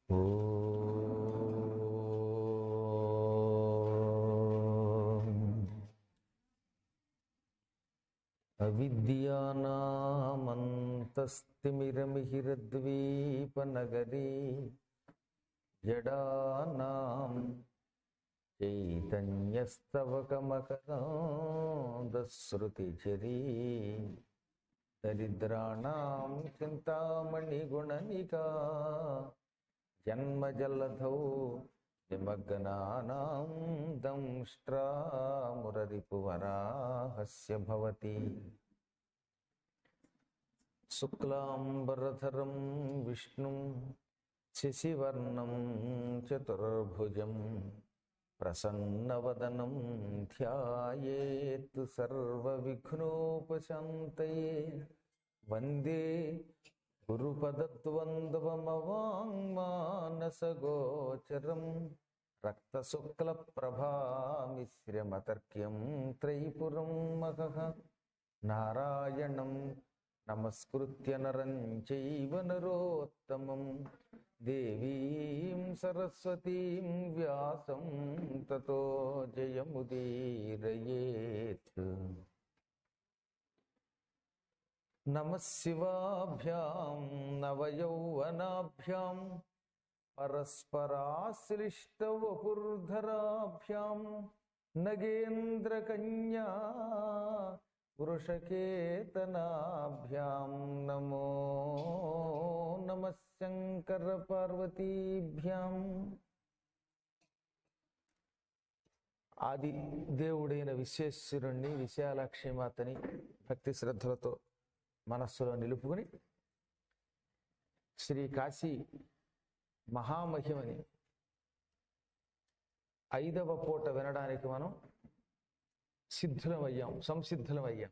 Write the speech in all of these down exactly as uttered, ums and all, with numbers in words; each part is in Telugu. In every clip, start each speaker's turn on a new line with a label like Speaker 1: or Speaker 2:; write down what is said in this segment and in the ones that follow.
Speaker 1: ఓం అవిద్యానామంతస్తిమిరమిహిరద్వీపనగరీ జడానాం చైతన్యస్తవకమకరాంధశ్రుతిఝరీ దరిద్రాణాం చింతామణిగుణనికా జన్మజలధౌ నిమగ్నానాం దంష్ట్రామురరిపువరాహస్య భవతి. శుక్లాంబరధరం విష్ణుం శశివర్ణం చతుర్భుజం ప్రసన్నవదనం ధ్యాయేత్ సర్వవిఘ్నోపశాంతయే. వందే గురుపదద్వంద్వమవాంగ్మానసగోచరం రక్తశుక్లప్రభామిశ్రమతర్క్యం త్రైపురం మహః. నారాయణం నమస్కృత్య నరం చైవ నరోత్తమం దేవీం సరస్వతీం వ్యాసం తతో జయముదీరయేత్. నమః శివాభ్యాం నవయౌవనాభ్యాం పరస్పరాశ్లిష్టవపుర్ధరాభ్యాం నగేంద్రకన్యా వృషకేతనాభ్యాం నమో నమః శంకర పార్వతీభ్యాం. ఆది దేవుడైన విశ్వేశ్వరుణ్ణి విశాలాక్షి మాతని భక్తి శ్రద్ధలతో మనస్సులో నిలుపుకుని శ్రీ కాశీ మహామహిమని ఐదవ పూట వినడానికి మనం సిద్ధులమయ్యాం, సంసిద్ధులమయ్యాం.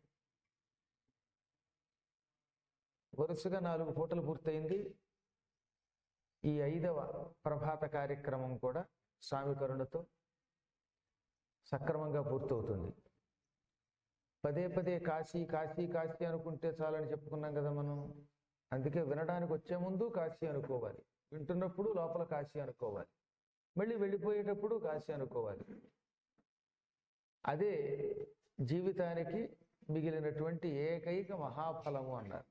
Speaker 1: వరుసగా నాలుగు పూటలు పూర్తయింది. ఈ ఐదవ ప్రభాత కార్యక్రమం కూడా స్వామి కరుణతో సక్రమంగా పూర్తవుతుంది. పదే పదే కాశీ కాశీ కాశీ అనుకుంటే చాలని చెప్పుకున్నాం కదా మనం. అందుకే వినడానికి వచ్చే ముందు కాశీ అనుకోవాలి, వింటున్నప్పుడు లోపల కాశీ అనుకోవాలి, మళ్ళీ వెళ్ళిపోయేటప్పుడు కాశీ అనుకోవాలి. అదే జీవితానికి మిగిలినటువంటి ఏకైక మహాఫలము అన్నారు.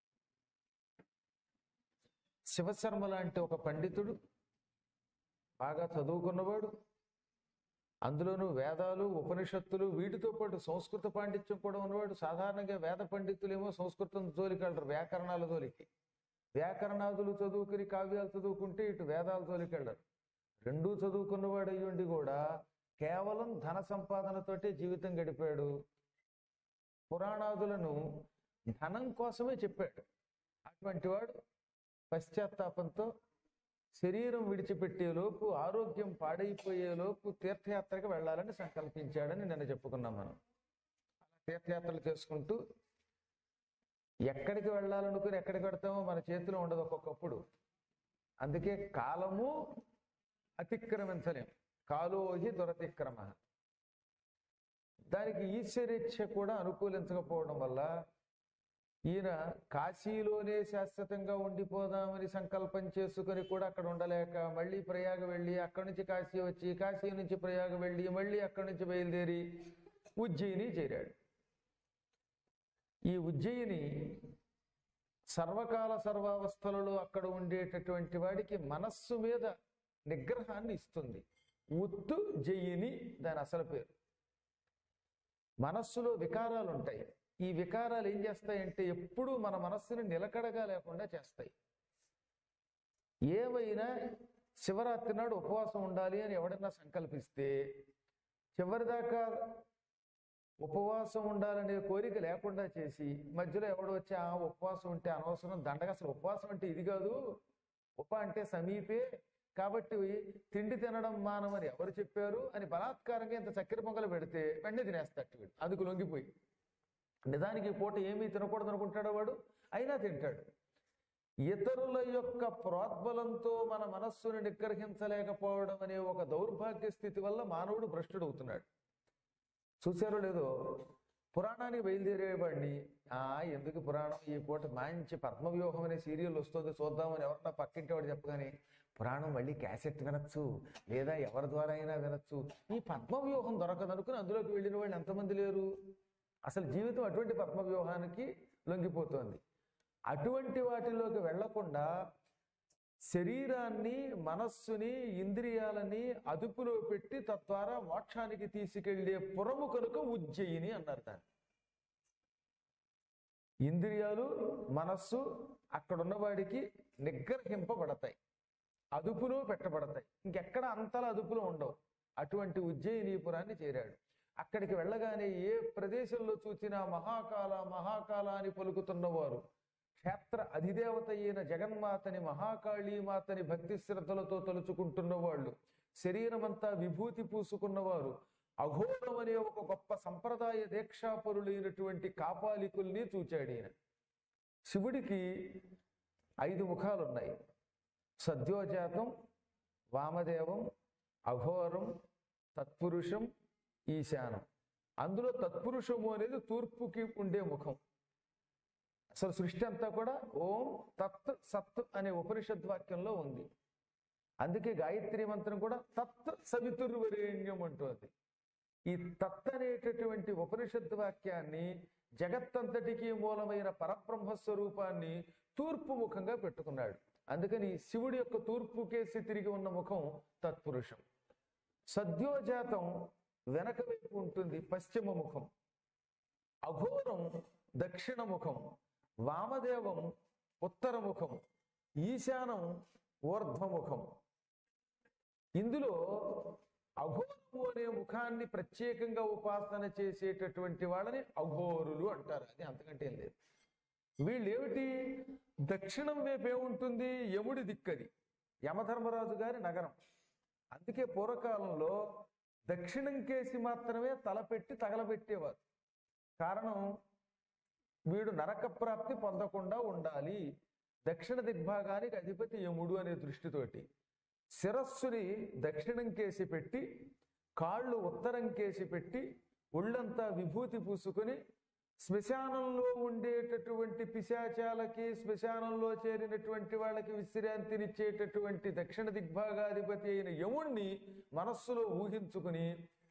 Speaker 1: శివశర్మ లాంటి ఒక పండితుడు, బాగా చదువుకున్నవాడు, అందులోనూ వేదాలు ఉపనిషత్తులు వీటితో పాటు సంస్కృత పాండిత్యం కూడా ఉన్నవాడు. సాధారణంగా వేద పండితులేమో సంస్కృతం జోలికెళ్ళరు, వ్యాకరణాల జోలికి. వ్యాకరణాదులు చదువుకుని కావ్యాలు చదువుకుంటే ఇటు వేదాలు జోలికెళ్ళరు. రెండూ చదువుకున్నవాడు అయ్యుండి కూడా కేవలం ధన సంపాదనతోటే జీవితం గడిపాడు. పురాణాదులను ధనం కోసమే చెప్పాడు. అటువంటి వాడు పశ్చాత్తాపంతో శరీరం విడిచిపెట్టేలోపు, ఆరోగ్యం పాడైపోయేలోపు తీర్థయాత్రకు వెళ్ళాలని సంకల్పించాడని నిన్న చెప్పుకున్నాం మనం. అలా తీర్థయాత్రలు చేసుకుంటూ ఎక్కడికి వెళ్ళాలనుకుని ఎక్కడికి వెడతామో మన చేతిలో ఉండదు ఒక్కొక్కప్పుడు. అందుకే కాలము అతిక్రమించలేం. కాలోహి దురతిక్రమ. దానికి ఈశ్వరేచ్ఛ కూడా అనుకూలించకపోవడం వల్ల ఈయన కాశీలోనే శాశ్వతంగా ఉండిపోదామని సంకల్పం చేసుకుని కూడా అక్కడ ఉండలేక మళ్ళీ ప్రయాగ వెళ్ళి అక్కడి నుంచి కాశీ వచ్చి, కాశీ నుంచి ప్రయాగ వెళ్ళి మళ్ళీ అక్కడి నుంచి బయలుదేరి ఉజ్జయిని చేరాడు. ఈ ఉజ్జయిని సర్వకాల సర్వావస్థలలో అక్కడ ఉండేటటువంటి వాడికి మనస్సు మీద నిగ్రహాన్ని ఇస్తుంది. ఉత్తు జయిని దాని అసలు పేరు. మనస్సులో వికారాలు ఉంటాయి. ఈ వికారాలు ఏం చేస్తాయంటే ఎప్పుడూ మన మనస్సుని నిలకడగా లేకుండా చేస్తాయి. ఏమైనా శివరాత్రి నాడు ఉపవాసం ఉండాలి అని ఎవడన్నా సంకల్పిస్తే చివరిదాకా ఉపవాసం ఉండాలనే కోరిక లేకుండా చేసి మధ్యలో ఎవడు వచ్చి ఆ ఉపవాసం ఉంటే అనవసరం, దండగ, అసలు ఉపవాసం అంటే ఇది కాదు, ఉప అంటే సమీపే, కాబట్టి తిండి తినడం మానమని ఎవరు చెప్పారు అని బలాత్కారంగా ఇంత చక్కెర పొంగలు పెడితే వెంటనే తినేస్తాడు వీడు. అందుకు లొంగిపోయి నిజానికి ఈ పూట ఏమీ తినకూడదు అనుకుంటాడో వాడు, అయినా తింటాడు. ఇతరుల యొక్క ప్రోద్బలంతో మన మనస్సును నిగ్రహించలేకపోవడం అనే ఒక దౌర్భాగ్య స్థితి వల్ల మానవుడు భ్రష్టుడు అవుతున్నాడు. చూశారో లేదో, పురాణానికి బయలుదేరేవాడిని, ఆ ఎందుకు పురాణం, ఈ పూట మంచి పద్మవ్యూహం అనే సీరియల్ వస్తుంది చూద్దామని ఎవరన్నా పక్కింటి వాడు చెప్పగానే, పురాణం మళ్ళీ క్యాసెట్ వినొచ్చు లేదా ఎవరి ద్వారా అయినా వినొచ్చు, ఈ పద్మవ్యూహం దొరకదనుకుని అందులోకి వెళ్ళిన వాళ్ళు ఎంతమంది లేరు. అసలు జీవితం అటువంటి పద్మవ్యూహానికి లొంగిపోతుంది. అటువంటి వాటిలోకి వెళ్లకుండా శరీరాన్ని, మనస్సుని, ఇంద్రియాలని అదుపులో పెట్టి తద్వారా మోక్షానికి తీసుకెళ్లే పురము కనుక ఉజ్జయిని అన్నారు దాన్ని. ఇంద్రియాలు, మనస్సు అక్కడ ఉన్నవాడికి నిగ్రహింపబడతాయి, అదుపులో పెట్టబడతాయి, ఇంకెక్కడ అంతలా అదుపులో ఉండవు. అటువంటి ఉజ్జయినీపురాన్ని చేరాడు. అక్కడికి వెళ్ళగానే ఏ ప్రదేశంలో చూసినా మహాకాల మహాకాల అని పలుకుతున్నవారు, క్షేత్ర అధిదేవత అయిన జగన్మాతని, మహాకాళీమాతని భక్తి శ్రద్ధలతో తలుచుకుంటున్న వాళ్ళు, శరీరమంతా విభూతి పూసుకున్నవారు, అఘోరం అనే ఒక గొప్ప సంప్రదాయ దీక్షాపరులైనటువంటి కాపాలికుల్ని చూచాడు ఈయన. శివుడికి ఐదు ముఖాలు ఉన్నాయి: సద్యోజాతం, వామదేవం, అఘోరం, తత్పురుషం, ఈశానం. అందులో తత్పురుషము అనేది తూర్పుకి ఉండే ముఖం. అసలు సృష్టి అంతా కూడా ఓం తత్ సత్ అనే ఉపనిషద్ వాక్యంలో ఉంది. అందుకే గాయత్రి మంత్రం కూడా తత్ సవితుర్వరేణ్యం అంటుంది. ఈ తత్ అనేటటువంటి ఉపనిషద్ వాక్యాన్ని, జగత్తంతటికీ మూలమైన పరబ్రహ్మ స్వరూపాన్ని తూర్పు ముఖంగా పెట్టుకున్నాడు. అందుకని శివుడి యొక్క తూర్పు కేసి తిరిగి ఉన్న ముఖం తత్పురుషం. సద్యోజాతం వెనక వైపు ఉంటుంది, పశ్చిమ ముఖం. అఘోరం దక్షిణ ముఖం. వామదేవం ఉత్తర ముఖం. ఈశానం ఊర్ధ్వముఖం. ఇందులో అఘోరము అనే ముఖాన్ని ప్రత్యేకంగా ఉపాసన చేసేటటువంటి వాళ్ళని అఘోరులు అంటారు. అది అంతకంటే ఏం లేదు. వీళ్ళు ఏమిటి, దక్షిణం వైపు ఏముంటుంది, యముడి దిక్కది, యమధర్మరాజు గారి నగరం. అందుకే పూర్వకాలంలో దక్షిణం కేసి మాత్రమే తలపెట్టి తగలబెట్టేవారు. కారణం, వీడు నరక ప్రాప్తి పొందకుండా ఉండాలి, దక్షిణ దిగ్భాగానికి అధిపతి యముడు అనే దృష్టితోటి శిరస్సుని దక్షిణం కేసి పెట్టి, కాళ్ళు ఉత్తరం కేసి పెట్టి, ఒళ్ళంతా విభూతి పూసుకొని, శ్మశానంలో ఉండేటటువంటి పిశాచాలకి, శ్మశానంలో చేరినటువంటి వాళ్ళకి విశ్రాంతినిచ్చేటటువంటి దక్షిణ దిగ్భాగాధిపతి అయిన యముణ్ణి మనస్సులో ఊహించుకుని,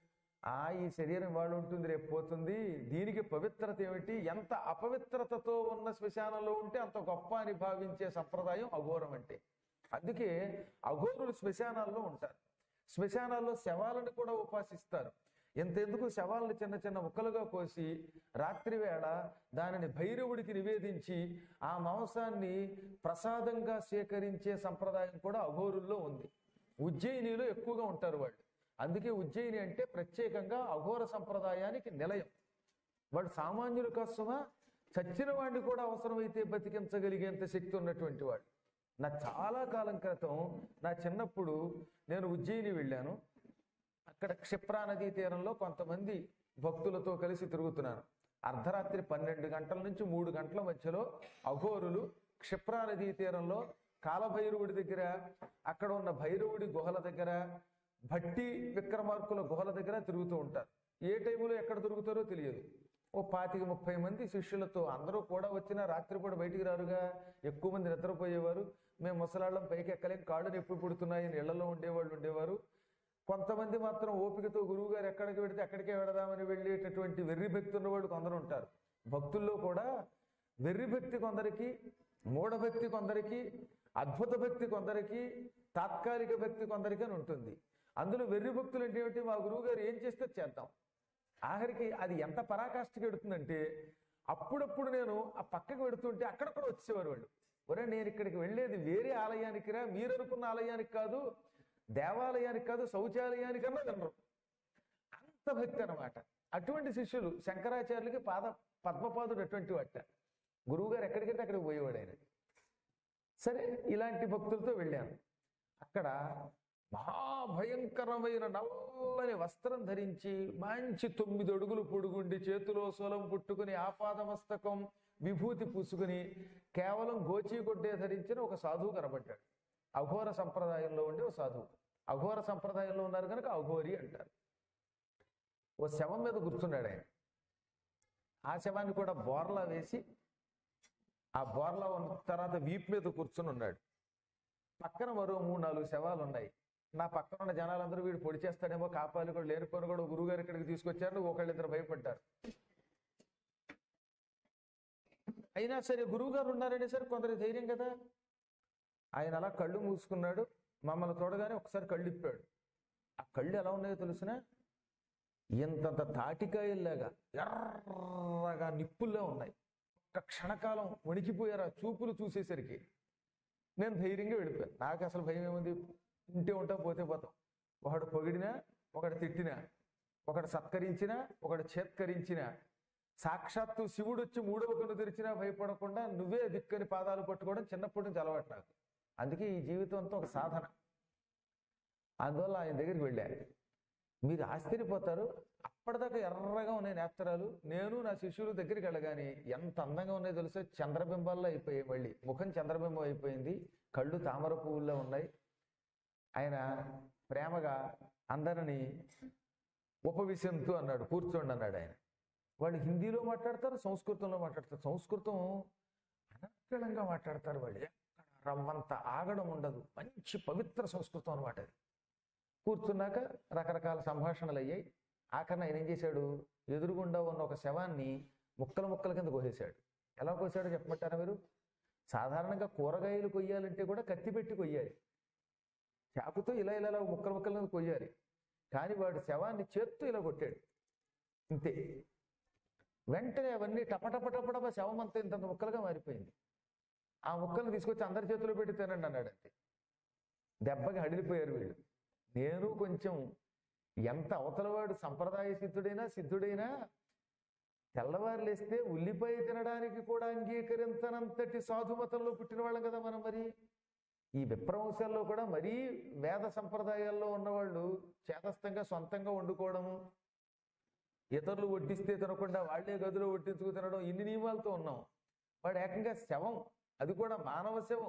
Speaker 1: ఆ ఈ శరీరం వాళ్ళు ఉంటుంది, రేపు పోతుంది, దీనికి పవిత్రత ఏమిటి, ఎంత అపవిత్రతతో ఉన్న శ్మశానంలో ఉంటే అంత గొప్ప అని భావించే సంప్రదాయం అఘోరం అంటే. అందుకే అఘోరులు శ్మశానాల్లో ఉంటారు. శ్మశానాల్లో శవాలను కూడా ఉపాసిస్తారు. ఎంతెందుకు, శవాలను చిన్న చిన్న ముక్కలుగా కోసి రాత్రి వేళ దానిని భైరవుడికి నివేదించి ఆ మాంసాన్ని ప్రసాదంగా స్వీకరించే సంప్రదాయం కూడా అఘోరుల్లో ఉంది. ఉజ్జయినిలో ఎక్కువగా ఉంటారు వాళ్ళు. అందుకే ఉజ్జయిని అంటే ప్రత్యేకంగా అఘోర సంప్రదాయానికి నిలయం. వాడు సామాన్యుల కోసమా, చచ్చిన వాడిని కూడా అవసరమైతే బతికించగలిగేంత శక్తి ఉన్నటువంటి వాడు. నా చాలా కాలం క్రితం, నా చిన్నప్పుడు నేను ఉజ్జయిని వెళ్ళాను. అక్కడ క్షిప్రా నదీ తీరంలో కొంతమంది భక్తులతో కలిసి తిరుగుతున్నాను. అర్ధరాత్రి పన్నెండు గంటల నుంచి మూడు గంటల మధ్యలో అఘోరులు క్షిప్రా నదీ తీరంలో కాలభైరవుడి దగ్గర, అక్కడ ఉన్న భైరవుడి గుహల దగ్గర, భట్టి విక్రమార్కుల గుహల దగ్గర తిరుగుతూ ఉంటారు. ఏ టైంలో ఎక్కడ తిరుగుతారో తెలియదు. ఓ పాతిక ముప్పై మంది శిష్యులతో, అందరూ కూడా వచ్చిన రాత్రిపూట బయటికి రారుగా, ఎక్కువ మంది నిద్రపోయేవారు. మేము ముసలాళ్ళం, పైకి ఎక్కలేం, కాళ్ళు ఎప్పుడు పుడుతున్నాయని ఇళ్లలో ఉండేవాళ్ళు ఉండేవారు. కొంతమంది మాత్రం ఓపికతో గురువు గారు ఎక్కడికి వెడితే అక్కడికే వెడదామని వెళ్ళేటటువంటి వెర్రి భక్తి ఉన్నవాళ్ళు కొందరు ఉంటారు. భక్తుల్లో కూడా వెర్రి భక్తి కొందరికి, మూఢభక్తి కొందరికి, అద్భుత భక్తి కొందరికి, తాత్కాలిక భక్తి కొందరికి అని ఉంటుంది. అందులో వెర్రి భక్తులు అంటే ఏమిటి, మా గురువు గారు ఏం చేస్తే చేద్దాం. ఆఖరికి అది ఎంత పరాకాష్ఠకి ఎడుతుందంటే, అప్పుడప్పుడు నేను ఆ పక్కకి పెడుతుంటే అక్కడక్కడ వచ్చేవారు వాళ్ళు. ఒరే, నేను ఇక్కడికి వెళ్ళేది వేరే ఆలయానికి రా, మీరు అనుకున్న ఆలయానికి కాదు, దేవాలయానికి కాదు, శౌచాలయానికన్నా వినరు. అంత భక్తి అనమాట. అటువంటి శిష్యులు శంకరాచార్యులకి పాద పద్మపాదుడు అటువంటి వాట. గురువు గారు ఎక్కడికైతే అక్కడికి పోయేవాడు ఆయన. సరే, ఇలాంటి భక్తులతో వెళ్ళాను. అక్కడ మహాభయంకరమైన నల్లని వస్త్రం ధరించి, మంచి తొమ్మిది అడుగులు పొడుగుండి, చేతిలో సోలం పుట్టుకుని, ఆపాదమస్తకం విభూతి పూసుకుని, కేవలం గోచీగుడ్డే ధరించిన ఒక సాధువు కనబడ్డాడు. అఘోర సంప్రదాయంలో ఉండే ఒక సాధువు. అఘోర సంప్రదాయంలో ఉన్నారు కనుక అఘోరి అంటారు. ఓ శవం మీద కూర్చున్నాడు ఆయన. ఆ శవాన్ని కూడా బోర్లా వేసి ఆ బోర్లా ఉన్న తర్వాత వీపు మీద కూర్చుని ఉన్నాడు. పక్కన మరో మూడు నాలుగు శవాలు ఉన్నాయి. నా పక్కన ఉన్న జనాలందరూ వీడు పొడి చేస్తాడేమో, కాపాలి కూడా లేనిపోయిన కూడా గురువుగారు ఇక్కడికి తీసుకొచ్చారు, ఒకళ్ళిద్దరు భయపడ్డారు. అయినా సరే గురువు గారు ఉన్నారనే సరే కొందరు ధైర్యం కదా. ఆయన అలా కళ్ళు మూసుకున్నాడు. మమ్మల్ని చూడగానే ఒకసారి కళ్ళు ఇప్పాడు. ఆ కళ్ళు ఎలా ఉన్నాయో తెలిసిన ఇంతంత తాటికాయల్లాగా ఎర్రగా నిప్పుల్లో ఉన్నాయి. ఒక క్షణకాలం వణికిపోయారు ఆ చూపులు చూసేసరికి. నేను ధైర్యంగా వెళ్ళిపోయాను. నాకు అసలు భయం ఏముంది, ఇంటే ఉంటాం పోతే పోతాం. ఒకడు పొగిడినా, ఒకడు తిట్టినా, ఒకడు సత్కరించినా, ఒకడు చేత్కరించినా, సాక్షాత్తు శివుడు వచ్చి మూడవ కన్ను తెరిచినా భయపడకుండా నువ్వే దిక్కని పాదాలు పట్టుకోవడం చిన్నప్పటి నుంచి అలవాటు నాకు. అందుకే ఈ జీవితం అంతా ఒక సాధన. అందువల్ల ఆయన దగ్గరికి వెళ్ళాను. మీరు ఆశ్చర్యపోతారు, అప్పటిదాకా ఎర్రగా ఉన్నాయి నేత్రాలు. నేను నా శిష్యుల దగ్గరికి వెళ్ళగానే ఎంత అందంగా ఉన్నాయో తెలుసా, చంద్రబింబాల్లో అయిపోయాయి. మళ్ళీ ముఖం చంద్రబింబం అయిపోయింది, కళ్ళు తామర పువ్వుల్లో ఉన్నాయి. ఆయన ప్రేమగా అందరిని ఉపవిశంతు అన్నాడు, కూర్చోండి అన్నాడు ఆయన. వాళ్ళు హిందీలో మాట్లాడతారు, సంస్కృతంలో మాట్లాడతారు. సంస్కృతం అనర్గళంగా మాట్లాడతారు వాళ్ళు, ఎక్కడ రవ్వంత ఆగడం ఉండదు. మంచి పవిత్ర సంస్కృతం అనమాట అది. కూర్చున్నాక రకరకాల సంభాషణలు అయ్యాయి. ఆఖరణ ఆయన ఏం చేశాడు, ఎదురుగుండా ఉన్న ఒక శవాన్ని ముక్కల ముక్కల కింద కోసేశాడు. ఎలా కోసాడో చెప్పమంటారా మీరు? సాధారణంగా కూరగాయలు కొయ్యాలంటే కూడా కత్తి పెట్టి కొయ్యాలి, చాకుతో ఇలా ఇలా ముక్కల ముక్కల కింద కొయ్యాలి. కానీ వాడు శవాన్ని చేత్తో ఇలా కొట్టాడు, ఇంతే. వెంటనే అవన్నీ టపటపటపటప శవం అంతా ఇంత ముక్కలుగా మారిపోయింది. ఆ ముక్కలను తీసుకొచ్చి అందరి చేతిలో పెట్టి తినండి అన్నాడు. అంతే. దెబ్బకి హడిలిపోయారు వీళ్ళు. నేను కొంచెం, ఎంత అవతలవాడు సంప్రదాయ సిద్ధుడైనా సిద్ధుడైనా తెల్లవారు లేస్తే ఉల్లిపాయ తినడానికి కూడా అంగీకరించనంతటి సాధుమతంలో పుట్టిన వాళ్ళం కదా మనం. మరి ఈ విప్రవంశాల్లో కూడా మరీ వేద సంప్రదాయాల్లో ఉన్నవాళ్ళు చేతస్థంగా సొంతంగా వండుకోవడము, ఇతరులు వడ్డిస్తే తినకుండా వాళ్లే గదిలో వడ్డించుకు తినడం, ఇన్ని నియమాలతో ఉన్నాం. వాడు ఏకంగా శవం, అది కూడా మానవ శవం.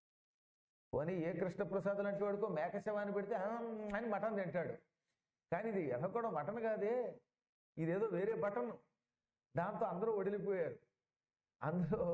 Speaker 1: పోనీ ఏ కృష్ణప్రసాద్ లాంటి వాడికో మేక శవాన్ని పెడితే అని మటన్ తింటాడు. కానీ ఇది ఎద కూడా మటన్ కాదే, ఇదేదో వేరే బటన్. దాంతో అందరూ వడిలిపోయారు. అందులో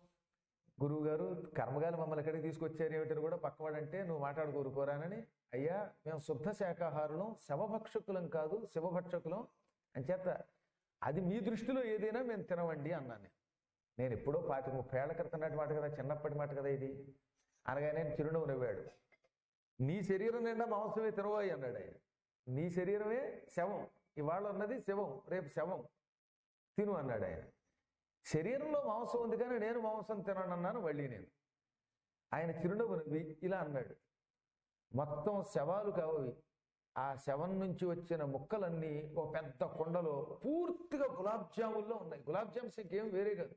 Speaker 1: గురువు గారు కర్మగాలి మమ్మల్ని ఎక్కడికి తీసుకొచ్చారు ఏమిటని కూడా పక్కవాడంటే, నువ్వు మాట్లాడుకోరుకోరానని, అయ్యా మేము శుద్ధ శాకాహారులం, శవభక్షకులం కాదు, శివభక్షకులం అంచేత అది మీ దృష్టిలో ఏదైనా మేము తినవండి అన్నాను. నేను ఎప్పుడో పాతిక ముప్పై ఏళ్ల క్రితం నాటి మాట కదా, చిన్నప్పటి మాట కదా ఇది. అనగానే చిరునవ్వు నవ్వాడు. నీ శరీరం నిండా మాంసమే తినవాయి అన్నాడు ఆయన. నీ శరీరమే శవం, ఇవాళ ఉన్నది శవం, రేపు శవం, తిను అన్నాడు ఆయన. శరీరంలో మాంసం ఉంది కానీ నేను మాంసం తిననన్నాను మళ్ళీ నేను. ఆయన చిరునవ్వు నవ్వి ఇలా అన్నాడు, మొత్తం శవాలు కావవి. ఆ శవం నుంచి వచ్చిన ముక్కలన్నీ ఒక పెద్ద కుండలో పూర్తిగా గులాబ్ జాముల్లో ఉన్నాయి. గులాబ్ జామ్స్ ఇంకేం వేరే కాదు,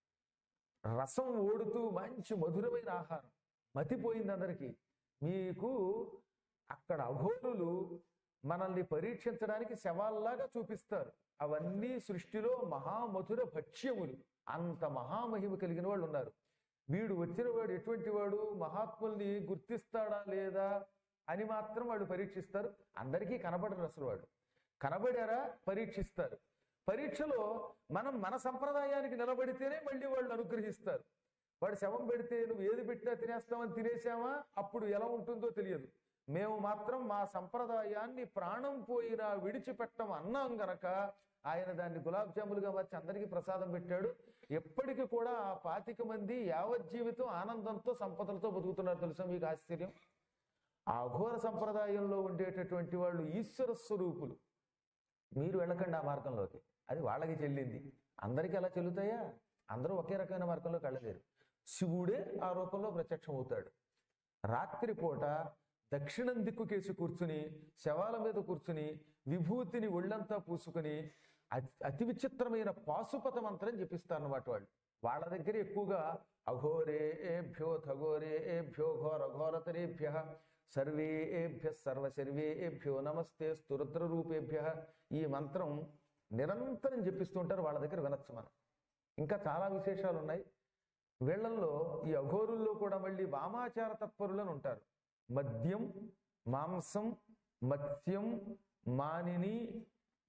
Speaker 1: రసం ఓడుతూ మంచి మధురమైన ఆహారం. మతిపోయింది అందరికీ. మీకు అక్కడ అఘోరులు మనల్ని పరీక్షించడానికి శవాల్లాగా చూపిస్తారు. అవన్నీ సృష్టిలో మహామధుర భక్ష్యములు. అంత మహామహిమ కలిగిన వాళ్ళు ఉన్నారు. వీడు వచ్చిన వాడు ఎటువంటి వాడు, మహాత్ముల్ని గుర్తిస్తాడా లేదా అని మాత్రం వాళ్ళు పరీక్షిస్తారు. అందరికీ కనబడరు అసలు. వాడు కనబడారా పరీక్షిస్తారు. పరీక్షలో మనం మన సంప్రదాయానికి నిలబడితేనే మళ్ళీ వాళ్ళు అనుగ్రహిస్తారు. వాడు శవం పెడితే నువ్వు ఏది పెట్టినా తినేస్తామని తినేసామా, అప్పుడు ఎలా ఉంటుందో తెలియదు. మేము మాత్రం మా సంప్రదాయాన్ని ప్రాణం పోయినా విడిచిపెట్టం అన్నాం గనక ఆయన దాన్ని గులాబ్ జాములుగా వచ్చి అందరికీ ప్రసాదం పెట్టాడు. ఎప్పటికీ కూడా ఆ పాతిక మంది యావజ్జీవితం ఆనందంతో సంపదలతో బతుకుతున్నారు. తెలుసా మీకు ఆశ్చర్యం? ఆ అఘోర సంప్రదాయంలో ఉండేటటువంటి వాళ్ళు ఈశ్వర స్వరూపులు. మీరు వెళ్ళకండి ఆ మార్గంలోకి, అది వాళ్ళకి చెల్లింది. అందరికీ అలా చెల్లుతాయా? అందరూ ఒకే రకమైన మార్గంలోకి వెళ్ళలేరు. శివుడే ఆ రూపంలో ప్రత్యక్షం అవుతాడు. రాత్రిపూట దక్షిణం దిక్కు కేసి కూర్చుని శవాల మీద కూర్చుని విభూతిని ఒళ్ళంతా పూసుకుని అతి అతి విచిత్రమైన పాశుపత మంత్రం జపిస్తారన్నమాట వాళ్ళు. వాళ్ళ దగ్గర ఎక్కువగా అఘోరేభ్యో థఘోరేభ్యో ఘోర ఘోరతరేభ్య సర్వేభ్య సర్వశర్వేభ్యో నమస్తే స్తురుద్ర రూపేభ్య ఈ మంత్రం నిరంతరం జపిస్తుంటారు. వాళ్ళ దగ్గర వినొచ్చు మనం. ఇంకా చాలా విశేషాలు ఉన్నాయి వీళ్ళల్లో. ఈ అఘోరుల్లో కూడా మళ్ళీ వామాచార తత్పరులను ఉంటారు. మద్యం, మాంసం, మత్స్యం, మానిని,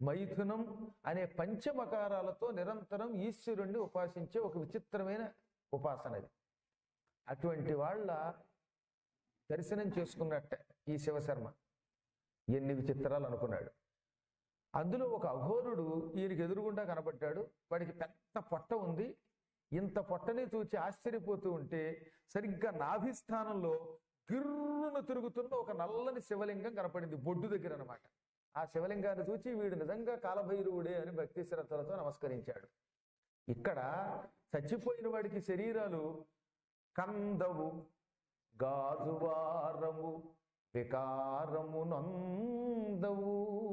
Speaker 1: మైథునం అనే పంచమకారాలతో నిరంతరం ఈశ్వరుణ్ణి ఉపాసించే ఒక విచిత్రమైన ఉపాసన అది. అటువంటి వాళ్ళ దర్శనం చేసుకున్నట్టే ఈ శివశర్మ. ఎన్ని విచిత్రాలు అనుకున్నాడు. అందులో ఒక అఘోరుడు ఈయనకి ఎదురుగుండా కనబడ్డాడు. వాడికి పెద్ద పొట్ట ఉంది. ఇంత పొట్టని చూచి ఆశ్చర్యపోతూ ఉంటే సరిగ్గా నాభిస్థానంలో గిర్రున తిరుగుతున్న ఒక నల్లని శివలింగం కనపడింది, బొడ్డు దగ్గర అనమాట. ఆ శివలింగాన్ని చూచి వీడు నిజంగా కాలభైరవుడే అని భక్తి శ్రద్ధలతో నమస్కరించాడు. ఇక్కడ చచ్చిపోయిన వాడికి శరీరాలు కందవు, గాజువారము, వికారము నందవు.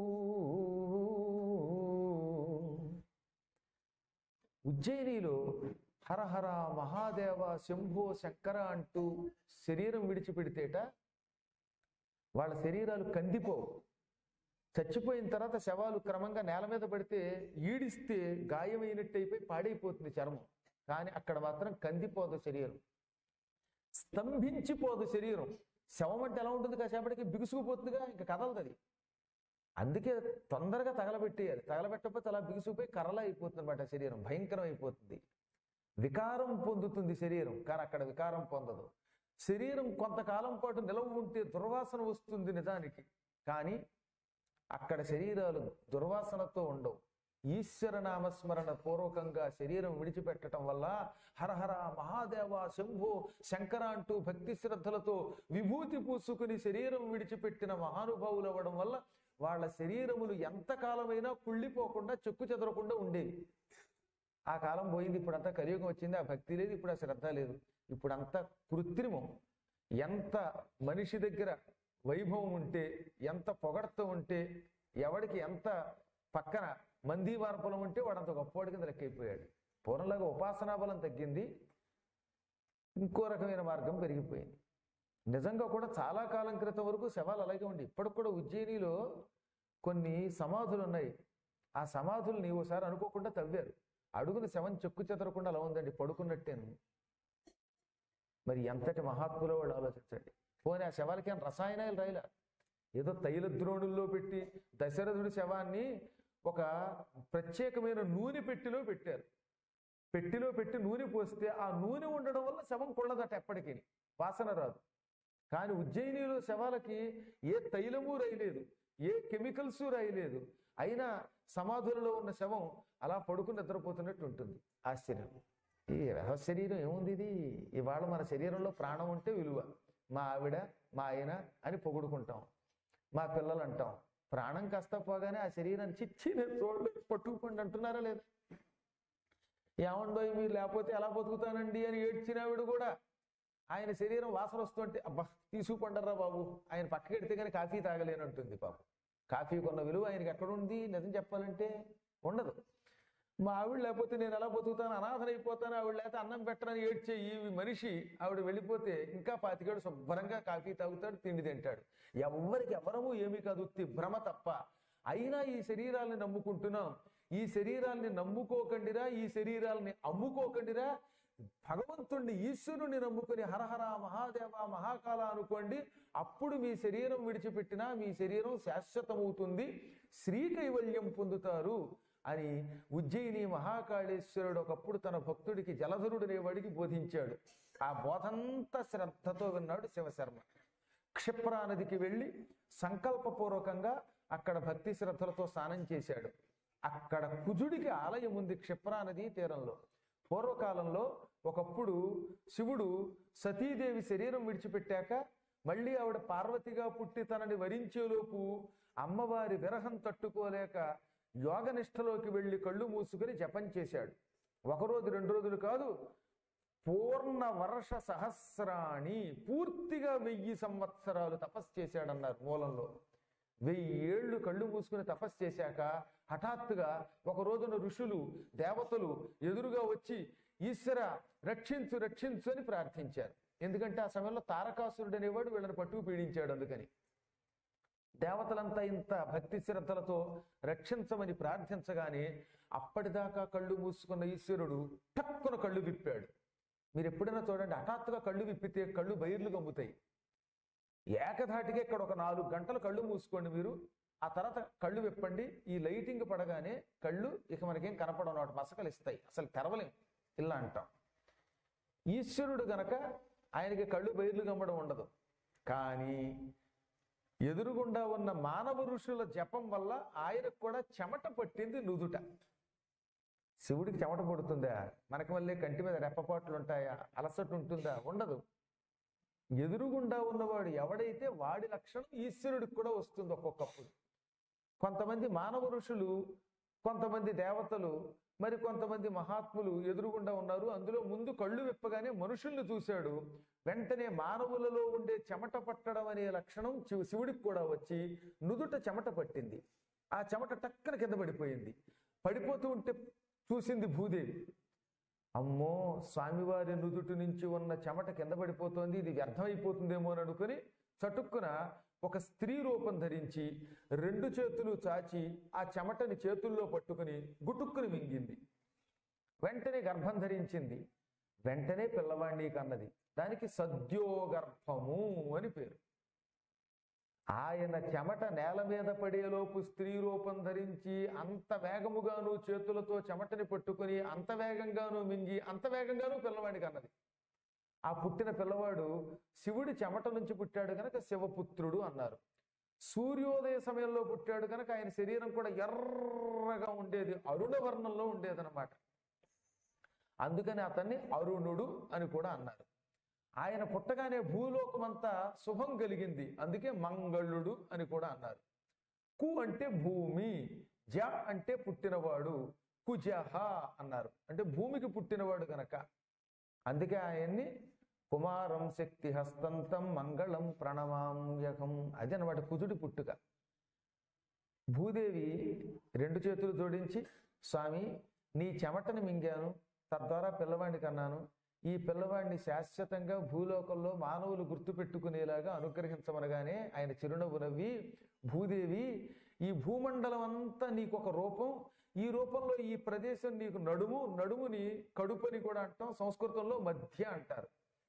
Speaker 1: ఉజ్జయినిలో హరహర మహాదేవ శంభో శంకర అంటూ శరీరం విడిచిపెడితేట వాళ్ళ శరీరాలు కందిపోవు. చచ్చిపోయిన తర్వాత శవాలు క్రమంగా నేల మీద పడితే ఈడిస్తే గాయమైనట్టు అయిపోయి పాడైపోతుంది చర్మం. కానీ అక్కడ మాత్రం కందిపోదు శరీరం, స్తంభించిపోదు శరీరం. శవం అంటే ఎలా ఉంటుంది, కాసేపటికి బిగుసుకుపోతుందిగా, ఇంకా కదలదు. అందుకే తొందరగా తగలబెట్టేయాలి. తగలబెట్టకపోతే అలా బిగుసుకుపోయి కర్రలా అయిపోతుంది అనమాట శరీరం, భయంకరం అయిపోతుంది. వికారం పొందుతుంది శరీరం, కానీ అక్కడ వికారం పొందదు. శరీరం కొంతకాలం పాటు నిలవ ఉంటే దుర్వాసన వస్తుంది నిజానికి, కానీ అక్కడ శరీరాలు దుర్వాసనతో ఉండవు. ఈశ్వర నామస్మరణ పూర్వకంగా శరీరం విడిచిపెట్టడం వల్ల హరహర మహాదేవ శంభో శంకర అంటూ భక్తి శ్రద్ధలతో విభూతి పూసుకుని శరీరం విడిచిపెట్టిన మహానుభావులు అవ్వడం వల్ల వాళ్ళ శరీరములు ఎంతకాలమైనా కుళ్ళిపోకుండా చెక్కు చెదరకుండా ఉండేవి. ఆ కాలం పోయింది. ఇప్పుడంతా కలియుగం వచ్చింది. ఆ భక్తి లేదు, ఇప్పుడు ఆ శ్రద్ధ లేదు. ఇప్పుడంతా కృత్రిమం. ఎంత మనిషి దగ్గర వైభవం ఉంటే, ఎంత పొగడ్త ఉంటే, ఎవడికి ఎంత పక్కన మంది వార్పలం ఉంటే వాడంత గొప్పవాడి కింద లెక్కైపోయాడు. పూర్వంలాగా ఉపాసనా బలం తగ్గింది, ఇంకో రకమైన మార్గం పెరిగిపోయింది. నిజంగా కూడా చాలా కాలం క్రితం వరకు శవాలు అలాగే ఉండి, ఇప్పటికి కూడా ఉజ్జయినిలో కొన్ని సమాధులు ఉన్నాయి. ఆ సమాధుల్ని ఓసారి అనుకోకుండా తవ్వారు. అడుగున శవం చెక్కు చెదరకుండా అలా ఉందండి, పడుకున్నట్టేను. మరి ఎంతటి మహాత్ములో వాళ్ళు ఆలోచించండి. పోనీ ఆ శవాలకి రసాయనాలు రాయలా, ఏదో తైల ద్రోణుల్లో పెట్టి దశరథుడి శవాన్ని ఒక ప్రత్యేకమైన నూనె పెట్టిలో పెట్టారు. పెట్టిలో పెట్టి నూనె పోస్తే ఆ నూనె ఉండడం వల్ల శవం కొళ్ళదట, ఎప్పటికీ వాసన రాదు. కానీ ఉజ్జయినిలో శవాలకి ఏ తైలము రాయలేదు, ఏ కెమికల్స్ రాయలేదు. అయినా సమాధులలో ఉన్న శవం అలా పడుకుని నిద్రపోతున్నట్టు ఉంటుంది. ఆశ్చర్యం. ఈ రహస్య శరీరం ఏముంది ఇది? ఇవాళ మన శరీరంలో ప్రాణం ఉంటే విలువ. మా ఆవిడ మా ఆయన అని పొగుడుకుంటాం, మా పిల్లలు అంటాం. ప్రాణం కాస్త పోగానే ఆ శరీరాన్ని చిచ్చి నేను చూడలేదు పట్టుకుపోండి అంటున్నారా లేదు? ఏమండో మీరు లేకపోతే ఎలా బతుకుతానండి అని ఏడ్చిన ఆవిడ కూడా ఆయన శరీరం వాసన వస్తుంటే అబ్బా తీసుకుపండరా బాబు, ఆయన పక్కకెడితే కానీ కాఫీ తాగలేనంటుంది పాపం. కాఫీ కొన్న విలువ ఆయనకి ఎక్కడుంది? నిజం చెప్పాలంటే ఉండదు. మా ఆవిడ లేకపోతే నేను ఎలా బతుకుతాను, అనాథనైపోతాను, ఆవిడ లేకపోతే అన్నం పెట్టనని ఏడ్చే ఈ మనిషి ఆవిడ వెళ్ళిపోతే ఇంకా పాతికేడు శుభ్రంగా కాఫీ తాగుతాడు, తిండి తింటాడు. ఎవరికి ఎవరము ఏమీ కాదు, ఉత్తి భ్రమ తప్ప. అయినా ఈ శరీరాల్ని నమ్ముకుంటున్నాం. ఈ శరీరాల్ని నమ్ముకోకండిరా, ఈ శరీరాల్ని అమ్ముకోకండిరా. భగవంతుణ్ణి ఈశ్వరుని నమ్ముకుని హరహర మహాదేవ మహాకాల అనుకోండి. అప్పుడు మీ శరీరం విడిచిపెట్టినా మీ శరీరం శాశ్వతమవుతుంది, శ్రీకైవల్యం పొందుతారు అని ఉజ్జయిని మహాకాళేశ్వరుడు ఒకప్పుడు తన భక్తుడికి జలధరుడనేవాడికి బోధించాడు. ఆ బోధంతా శ్రద్ధతో విన్నాడు శివశర్మ. క్షిప్రా నదికి వెళ్ళి సంకల్పపూర్వకంగా అక్కడ భక్తి శ్రద్ధలతో స్నానం చేశాడు. అక్కడ కుజుడికి ఆలయం ఉంది క్షిప్రా నది తీరంలో. పూర్వకాలంలో ఒకప్పుడు శివుడు సతీదేవి శరీరం విడిచిపెట్టాక మళ్ళీ ఆవిడ పార్వతిగా పుట్టి తనని వరించేలోపు అమ్మవారి విరహం తట్టుకోలేక యోగనిష్టలోకి వెళ్ళి కళ్ళు మూసుకుని జపం చేశాడు. ఒకరోజు రెండు రోజులు కాదు, పూర్ణ వర్ష సహస్రాణి, పూర్తిగా వెయ్యి సంవత్సరాలు తపస్సు చేశాడన్నారు మూలంలో. వెయ్యి ఏళ్ళు కళ్ళు మూసుకుని తపస్సు చేశాక హఠాత్తుగా ఒక రోజున ఋషులు దేవతలు ఎదురుగా వచ్చి ఈశ్వర రక్షించు రక్షించు అని ప్రార్థించారు. ఎందుకంటే ఆ సమయంలో తారకాసురుడు అనేవాడు వీళ్ళని పట్టుకు పీడించాడు. అందుకని దేవతలంతా ఇంత భక్తి శ్రద్ధలతో రక్షించమని ప్రార్థించగానే అప్పటిదాకా కళ్ళు మూసుకున్న ఈశ్వరుడు టక్కున కళ్ళు విప్పాడు. మీరు ఎప్పుడైనా చూడండి, హఠాత్తుగా కళ్ళు విప్పితే కళ్ళు బైర్లు గమ్ముతాయి. ఏకధాటిగా ఇక్కడ ఒక నాలుగు గంటలు కళ్ళు మూసుకోండి మీరు, ఆ తర్వాత కళ్ళు విప్పండి, ఈ లైటింగ్ పడగానే కళ్ళు ఇక మనకేం కనపడవు అన్నమాట, మసకలు ఇస్తాయి, అసలు తెరవలేం, ఇలా అంటాం. ఈశ్వరుడు గనక ఆయనకి కళ్ళు బయర్లు గమ్మడం ఉండదు. కానీ ఎదురుగుండా ఉన్న మానవ ఋషుల జపం వల్ల ఆయనకు కూడా చెమట పట్టింది నుదుట. శివుడికి చెమట పడుతుందా? మనకి మళ్ళీ కంటి మీద రెప్పపాట్లు ఉంటాయా? అలసట ఉంటుందా? ఉండదు. ఎదురుగుండా ఉన్నవాడు ఎవడైతే వాడి లక్షణం ఈశ్వరుడికి కూడా వస్తుంది ఒక్కొక్కప్పుడు. కొంతమంది మానవ ఋషులు, కొంతమంది దేవతలు, మరి కొంతమంది మహాత్ములు ఎదురుగుండా ఉన్నారు. అందులో ముందు కళ్ళు విప్పగానే మనుషుల్ని చూశాడు, వెంటనే మానవులలో ఉండే చెమట పట్టడం అనే లక్షణం శివుడికి కూడా వచ్చి నుదుట చెమట పట్టింది. ఆ చెమట టక్కన కింద పడిపోయింది. పడిపోతూ ఉంటే చూసింది భూదేవి. అమ్మో, స్వామివారి నుదుటి నుంచి ఉన్న చెమట కింద పడిపోతోంది, ఇది వ్యర్థమైపోతుందేమో అని అనుకుని చటుక్కున ఒక స్త్రీ రూపం ధరించి రెండు చేతులు చాచి ఆ చెమటని చేతుల్లో పట్టుకుని గుటుక్కుని మింగింది. వెంటనే గర్భం ధరించింది. వెంటనే పిల్లవాణ్ణి కన్నది. దానికి సద్యోగర్భము అని పేరు. ఆయన చెమట నేల మీద పడేలోపు స్త్రీ రూపం ధరించి అంత వేగముగాను చేతులతో చెమటని పట్టుకుని అంత వేగంగాను మింగి అంత వేగంగాను పిల్లవాడికి అన్నది. ఆ పుట్టిన పిల్లవాడు శివుడి చెమట నుంచి పుట్టాడు కనుక శివపుత్రుడు అన్నారు. సూర్యోదయ సమయంలో పుట్టాడు కనుక ఆయన శరీరం కూడా ఎర్రగా ఉండేది, అరుణ వర్ణంలో ఉండేదన్నమాట. అందుకని అతన్ని అరుణుడు అని కూడా అన్నారు. ఆయన పుట్టగానే భూలోకమంతా శుభం కలిగింది, అందుకే మంగళుడు అని కూడా అన్నారు. కు అంటే భూమి, జ అంటే పుట్టినవాడు, కుజహ అన్నారు, అంటే భూమికి పుట్టినవాడు కనుక. అందుకే ఆయన్ని కుమారం శక్తి హస్తంతం మంగళం ప్రణమామ్యకం, అది అన్నమాట కుజుడి పుట్టుక. భూదేవి రెండు చేతులు జోడించి, స్వామి నీ చెమటని మింగాను, తద్వారా పిల్లవాడిని కన్నాను, ఈ పిల్లవాడిని శాశ్వతంగా భూలోకంలో మానవులు గుర్తుపెట్టుకునేలాగా అనుగ్రహించమనగానే ఆయన చిరునవ్వు నవ్వి, భూదేవి ఈ భూమండలం అంతా నీకు ఒక రూపం, ఈ రూపంలో ఈ ప్రదేశం నీకు నడుము, నడుముని కడుపని కూడా అంటాం, సంస్కృతంలో మధ్య అంటారు.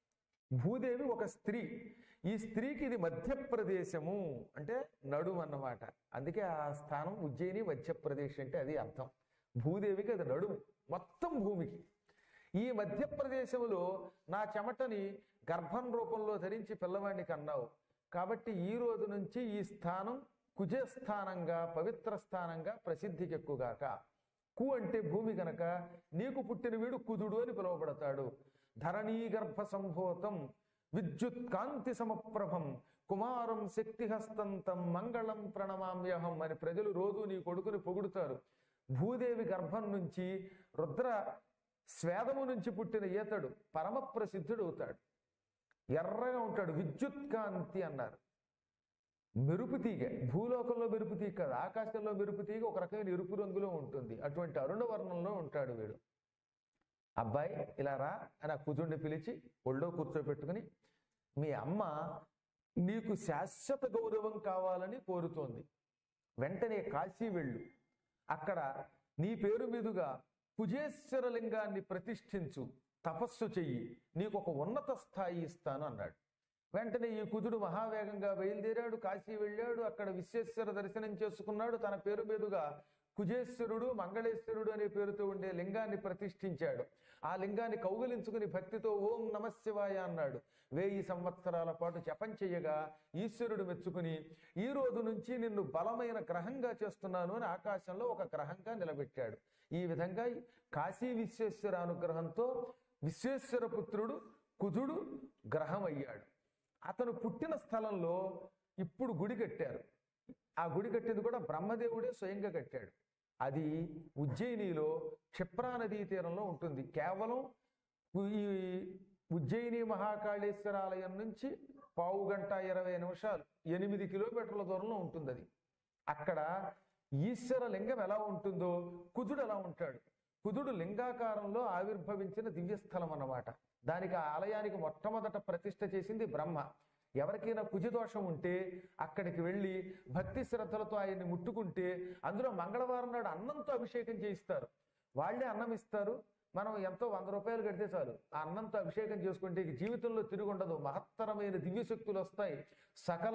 Speaker 1: భూదేవి ఒక స్త్రీ, ఈ స్త్రీకి ఇది మధ్యప్రదేశము అంటే నడుము అన్నమాట. అందుకే ఆ స్థానం ఉజ్జయిని మధ్యప్రదేశ్ అంటే అది అర్థం. భూదేవికి అది నడుము మొత్తం భూమికి. ఈ మధ్యప్రదేశంలో నా చెమటని గర్భం రూపంలో ధరించి పిల్లవాడిని కన్నావు కాబట్టి ఈ రోజు నుంచి ఈ స్థానం కుజస్థానంగా, పవిత్ర స్థానంగా ప్రసిద్ధికి ఎక్కుగాక. కు అంటే భూమి గనక నీకు పుట్టిన వీడు కుజుడు అని పిలువబడతాడు. ధరణీ గర్భ సంభూతం విద్యుత్ కాంతి సమప్రభం కుమారం శక్తిహస్తంతం మంగళం ప్రణమామ్యహం అని ప్రజలు రోజు నీ కొడుకుని పొగుడుతారు. భూదేవి గర్భం నుంచి రుద్ర స్వేదము నుంచి పుట్టిన ఈతడు పరమ ప్రసిద్ధుడు అవుతాడు. ఎర్రగా ఉంటాడు, విద్యుత్ కాంతి అన్నారు. మెరుపు తీగ, భూలోకంలో మెరుపు తీగ కాదు, ఆకాశంలో మెరుపు తీగ ఒక రకమైన ఎరుపు రంగులో ఉంటుంది. అటువంటి అరుణ వర్ణంలో ఉంటాడు వీడు. అబ్బాయి ఇలా రా అని ఆ కుజుడిని పిలిచి ఒళ్ళో కూర్చోబెట్టుకుని, మీ అమ్మ నీకు శాశ్వత గౌరవం కావాలని కోరుతోంది, వెంటనే కాశీ వెళ్ళు, అక్కడ నీ పేరు మీదుగా కుజేశ్వర లింగాన్ని ప్రతిష్ఠించు, తపస్సు చెయ్యి, నీకు ఒక ఉన్నత స్థాయి ఇస్తాను అన్నాడు. వెంటనే ఈ కుజుడు మహావేగంగా బయలుదేరాడు, కాశీ వెళ్ళాడు, అక్కడ విశ్వేశ్వర దర్శనం చేసుకున్నాడు. తన పేరు మీదుగా కుజేశ్వరుడు, మంగళేశ్వరుడు అనే పేరుతో ఉండే లింగాన్ని ప్రతిష్ఠించాడు. ఆ లింగాన్ని కౌగిలించుకుని భక్తితో ఓం నమశివాయ అన్నాడు. వెయ్యి సంవత్సరాల పాటు జపం చెయ్యగా ఈశ్వరుడు మెచ్చుకుని, ఈ రోజు నుంచి నిన్ను బలమైన గ్రహంగా చేస్తున్నాను అని ఆకాశంలో ఒక గ్రహంగా నిలబెట్టాడు. ఈ విధంగా కాశీ విశ్వేశ్వర అనుగ్రహంతో విశ్వేశ్వర పుత్రుడు కుజుడు గ్రహం అయ్యాడు. అతను పుట్టిన స్థలంలో ఇప్పుడు గుడి కట్టారు. ఆ గుడి కట్టింది కూడా బ్రహ్మదేవుడే స్వయంగా కట్టాడు. అది ఉజ్జయినిలో క్షిప్రా నదీ తీరంలో ఉంటుంది. కేవలం ఈ ఉజ్జయిని మహాకాళేశ్వర ఆలయం నుంచి పావు గంట ఇరవై నిమిషాలు ఎనిమిది కిలోమీటర్ల దూరంలో ఉంటుంది అది. అక్కడ ఈశ్వర లింగం ఎలా ఉంటుందో కుజుడు ఎలా ఉంటాడు. కుజుడు లింగాకారంలో ఆవిర్భవించిన దివ్యస్థలం అన్నమాట. దానికి ఆ ఆలయానికి మొట్టమొదట ప్రతిష్ఠ చేసింది బ్రహ్మ. ఎవరికైనా కుజదోషం ఉంటే అక్కడికి వెళ్ళి భక్తి శ్రద్ధలతో ఆయన్ని ముట్టుకుంటే అందులో మంగళవారం నాడు అన్నంతో అభిషేకం చేయిస్తారు. వాళ్ళే అన్నం ఇస్తారు. మనం ఎంతో వంద రూపాయలు కడితే చాలు, ఆ అన్నంతో అభిషేకం చేసుకుంటే జీవితంలో తిరుగుండదు. మహత్తరమైన దివ్యశక్తులు వస్తాయి. సకల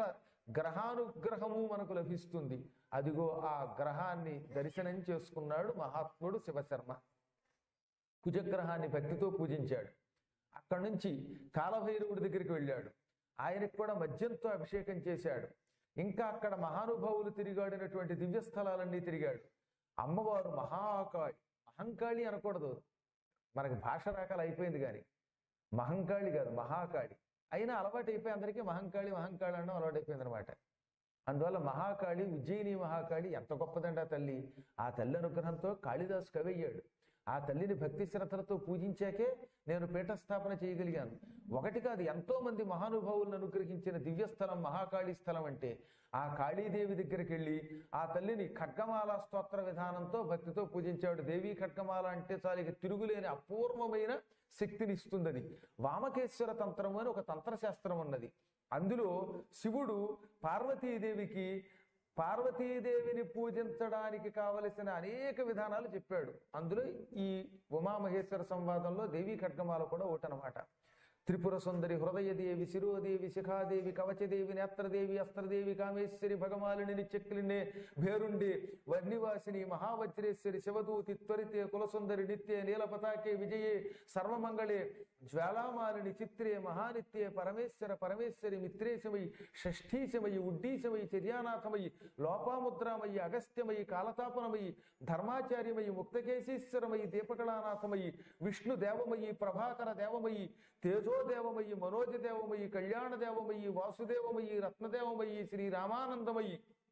Speaker 1: గ్రహానుగ్రహము మనకు లభిస్తుంది. అదిగో ఆ గ్రహాన్ని దర్శనం చేసుకున్నాడు మహాత్ముడు శివశర్మ. కుజగ్రహాన్ని భక్తితో పూజించాడు. అక్కడి నుంచి కాలభైరవుడి దగ్గరికి వెళ్ళాడు. ఆయనకు కూడా మద్యంతో అభిషేకం చేశాడు. ఇంకా అక్కడ మహానుభావులు తిరిగాడినటువంటి దివ్య స్థలాలన్నీ తిరిగాడు. అమ్మవారు మహాకాళి, మహంకాళి అనకూడదు, మనకి భాష రకాలు అయిపోయింది, కానీ మహంకాళి కాదు మహాకాళి. అయినా అలవాటు అయిపోయి అందరికీ మహంకాళి మహంకాళి అనడం అలవాటు అయిపోయింది అనమాట. అందువల్ల మహాకాళి, ఉజ్జయిని మహాకాళి ఎంత గొప్పదండి ఆ తల్లి. ఆ తల్లి అనుగ్రహంతో కాళిదాసు కవి అయ్యాడు. ఆ తల్లిని భక్తి శ్రద్ధలతో పూజించాకే నేను పీఠస్థాపన చేయగలిగాను. ఒకటి కాదు, ఎంతో మంది మహానుభావులను అనుగ్రహించిన దివ్యస్థలం మహాకాళీ స్థలం. అంటే ఆ కాళీదేవి దగ్గరికి వెళ్ళి ఆ తల్లిని ఖడ్గమాల స్తోత్ర విధానంతో భక్తితో పూజించాడు. దేవీ ఖడ్గమాల అంటే చాలా ఇక తిరుగులేని అపూర్వమైన శక్తిని ఇస్తుంది. అది వామకేశ్వర తంత్రం అని ఒక తంత్రశాస్త్రం ఉన్నది. అందులో శివుడు పార్వతీదేవికి పార్వతీదేవిని పూజించడానికి కావలసిన అనేక విధానాలు చెప్పాడు. అందులో ఈ ఉమామహేశ్వర సంవాదంలో దేవీ ఖడ్గమాల కూడా ఒకటనమాట. త్రిపుర సుందరి, హృదయదేవి, శిరోదేవి, శిఖాదేవి, కవచదేవి, నేత్రదేవి, అస్త్రదేవి, కామేశ్వరి, భగమాలిని, నిత్యక్లినే, భేరుండి, వర్ణివాసిని, మహావజ్రేశ్వరి, శివదూతి, త్వరితే, కులసుందరి, నిత్యే, నీలపతాకే, విజయే, సర్వమంగళే, జ్వాలామాలిని, చిత్రే, మహానిత్యే, పరమేశ్వర, పరమేశ్వరి, మిత్రేశమయి, షష్ఠీశమయి, ఉడ్డీశమయి, చర్యానాథమయి, లోపాముద్రామయి, అగస్త్యమయి, కాలతాపనమయి, ధర్మాచార్యమయి, ముక్తకేశీశ్వరమయి, దీపకళానాథమయి, విష్ణు దేవమయి, ప్రభాకర దేవమయి, తేజోదేవమయి, మనోజదేవమయి, కళ్యాణదేవమయి, వాసుదేవమయి, రత్నదేవమయి, శ్రీరామానందమయి,